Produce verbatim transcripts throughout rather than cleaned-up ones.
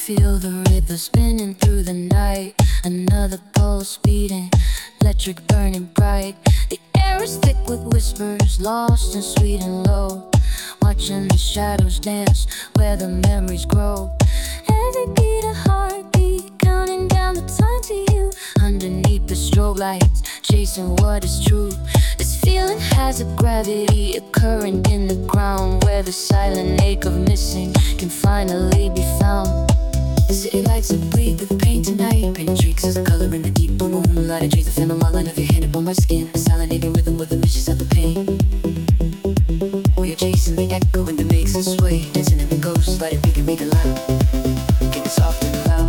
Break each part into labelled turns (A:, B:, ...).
A: feel the river spinning through the night. Another pulse beating, electric burning bright. The air is thick with whispers, lost and sweet and low. Watching the shadows dance where the memories grow. Every beat a heartbeat, counting down the time to you. Underneath the strobe lights, chasing what is true. This feeling has a gravity, a current in the ground, where the silent ache of missing can finally be found. The city lights that bleed through the pain tonight. Paint streaks as a color in the deep blue moonlight. I trace the film of my line of your hand upon my skin. A silent aching rhythm with the vicious of the pain. We're chasing the echo and it makes us sway. Dancing in the ghost, let it we can make it loud. Get it soft and loud.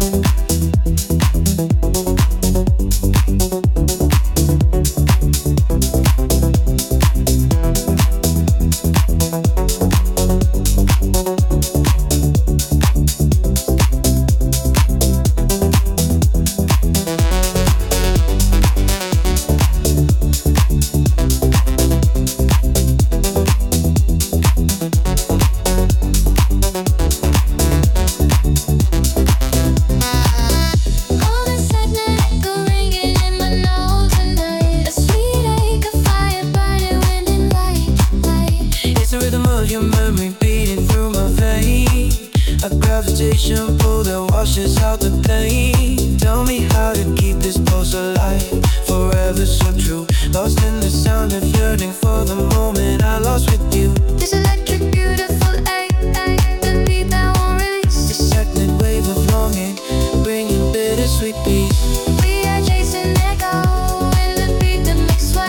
B: Your memory beating through my vein. A gravitation pull that washes out the pain. Tell me how to keep this pulse alive, forever so true. Lost in the sound of yearning for the moment I lost with you.
A: This electric, beautiful ache, ache, the beat that won't release.
B: This second wave of longing, bringing bittersweet peace.
A: We are chasing echo in the beat that makes sweat.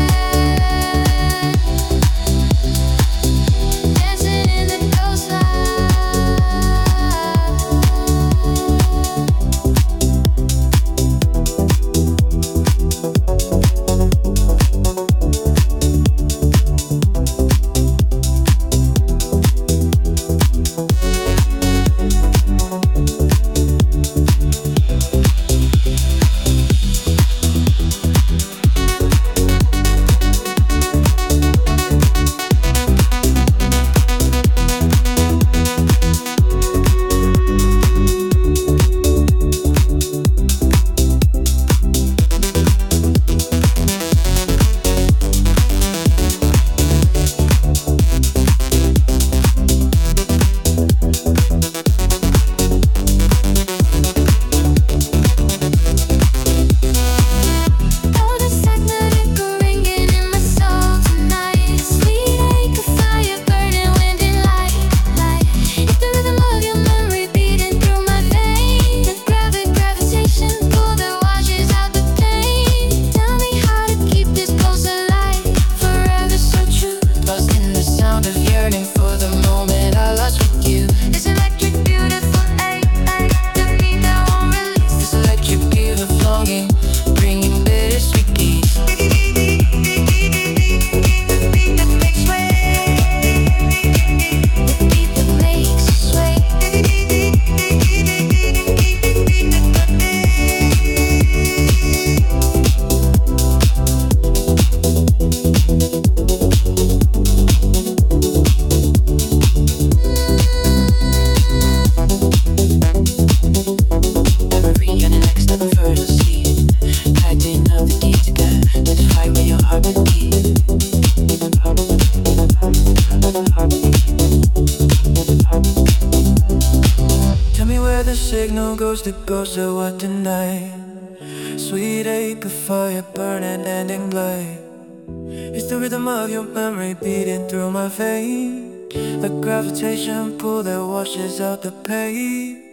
B: Tell me where the signal goes to go, so what tonight? Sweet ache of fire burning and in light. It's the rhythm of your memory beating through my vein. The gravitation pull that washes out the pain.